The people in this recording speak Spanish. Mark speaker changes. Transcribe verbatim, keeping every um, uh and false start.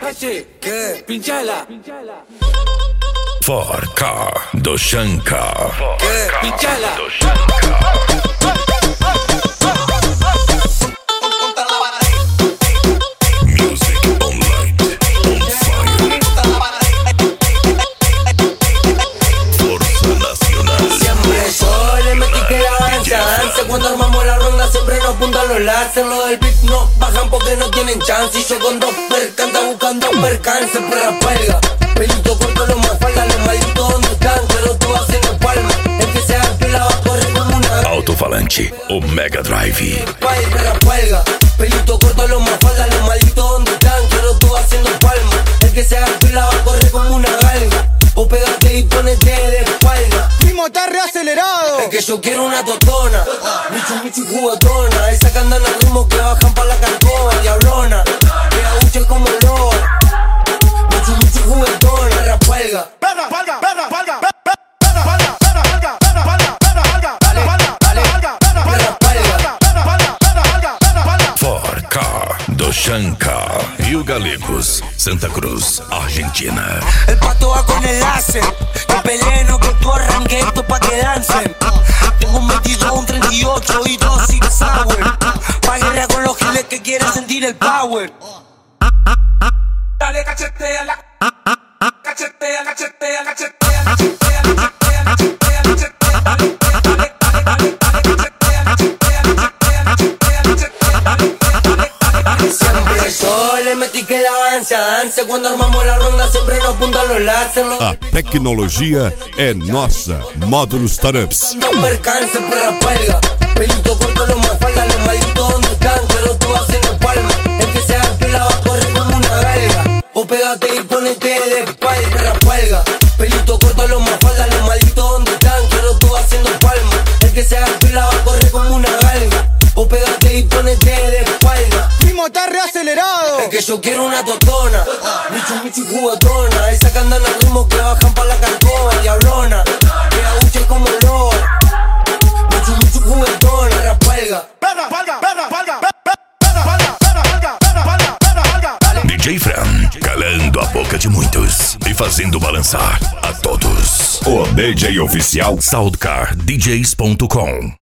Speaker 1: Hachi, ¿qué? Pinchala.
Speaker 2: Ford Car do Shankar.
Speaker 1: ¿Qué? Pinchala.
Speaker 2: Music online, on fire. Forza Nacional.
Speaker 3: Siempre yo le metí que la danza, danza. Cuando armamos la ronda siempre nos apuntan los láser. Los del beat no bajan porque no tienen chance. Y yo con dos percantas buscando percance. Perra pelga, pelito corto, los más falda. Los malditos donde están, pero tú haciendo palma. El que se haga que la va a correr como una
Speaker 2: Alto-falante, o Mega Drive.
Speaker 3: Pay, perra pelga, pelito corto, los más falda. Los malditos donde están, pero tú haciendo palma. El que se haga que la va a correr como una galga. O pégate y ponete de espalda.
Speaker 4: Primo, está reacelerado.
Speaker 3: Es que yo quiero una totona, mucho, mucho y jugatona. Esa que andan al ritmo que bajan pa' la carcoma, diablona. Que aguche como lobo. Mucho, mucho y juguetona, rapuelga.
Speaker 4: Perra, palga, perra, palga, perra, palga, perra, palga, perra, palga, perra, palga,
Speaker 3: Dale,
Speaker 4: palga,
Speaker 3: dale,
Speaker 4: palga,
Speaker 3: perra palga.
Speaker 4: perra, palga, perra, palga, perra, palga.
Speaker 2: Ford Car do Shankar. Rio Galegos, Santa Cruz, Argentina.
Speaker 3: El pato va con el láser. Que peleen o que tú arranques esto pa' que dancen. Tengo un veintidós, un treinta y ocho y dos Six Sour. Pa' guerra con los giles que quieren sentir el power.
Speaker 1: Dale, cachetea la. Cachetea, cachetea, cachetea, cachetea, cachetea, cachetea, cachetea. Dale, dale, dale, dale, dale, cachetea, cachetea, cachetea, cachetea, cachetea. Dale, dale, dale, dale.
Speaker 3: Siempre yo le metí que la danza, danza. Cuando armamos la ronda siempre nos apuntan los láser.
Speaker 5: A tecnologia é nossa. Módulos Startups.
Speaker 3: No percance, perra pelga. Pelito corto, los más falda. Los malditos donde están, pero tú haciendo palma. El que se haga que la va a correr como una galga. O pégate y ponete de espalda, perra pelga. Pelito corto, los más falda. Los malditos donde están, pero tú haciendo palma. El que se haga que la va a correr como una galga. O pégate y ponete de espalda.
Speaker 4: Primo, está reacelerado.
Speaker 3: Es que yo quiero una totona, mucho, mucho y jugatona. Esa que andan al ritmo que bajan pa' la carcoma, diablona. Que aguche como lobo. Mucho, mucho y juguetona, rapuelga.
Speaker 4: Perra, palga, perra, palga, perra, palga, perra, palga, perra, palga, perra, palga.
Speaker 2: D J Fran, calando a boca de muitos e fazendo balançar a todos. O D J oficial Soundcar D Js ponto com.